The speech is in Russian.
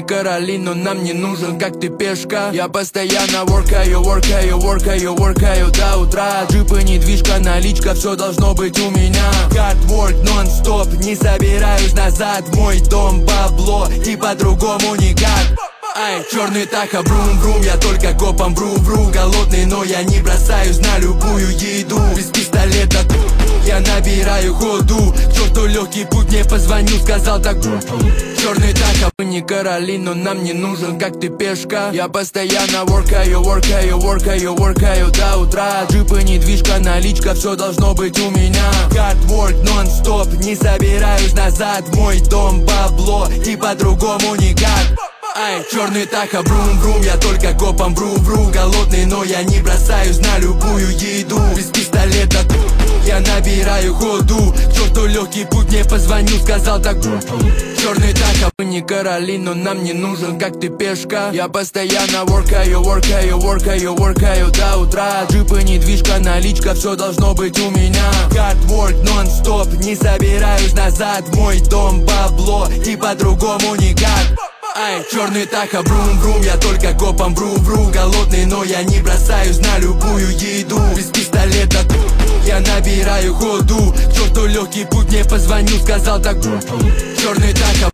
короли, но нам не нужен, как ты, пешка. Я постоянно workаю до утра. Джипы, недвижка, наличка, все должно быть у меня. Hard work нон-стоп, не собираюсь назад. Мой дом, бабло, и по-другому никак. Ай, черный таха, брум-брум, я только копом бру-бру. Голодный, но я не бросаюсь на любую еду. Без пистолета я набираю ходу. К черту легкий путь, не позвонил, сказал так. Черный таха, мы не короли, но нам не нужен, как ты, пешка. Я постоянно workаю до утра. Джипы, недвижка, наличка, все должно быть у меня. Hard work нон-стоп, не собираюсь назад. Мой дом, бабло, и по-другому никак. Ай, черный таха, брум-брум, я только копом бру-бру. Голодный, но я не бросаюсь на любую еду. Без пистолета я набираю ходу. К черту легкий путь, не позвонил, сказал так. Черный таха, мы не короли, но нам не нужен, как ты, пешка. Я постоянно workаю до утра. Джипы, недвижка, наличка, все должно быть у меня. Hard work нон-стоп, не собираюсь назад. Мой дом, бабло, и по-другому никак. Ай, черный таха, брум-брум, я только копом бру-бру. Голодный, но я не бросаюсь на любую еду. Без пистолета я набираю ходу. К черту легкий путь, не позвонил, сказал так. Черный таха.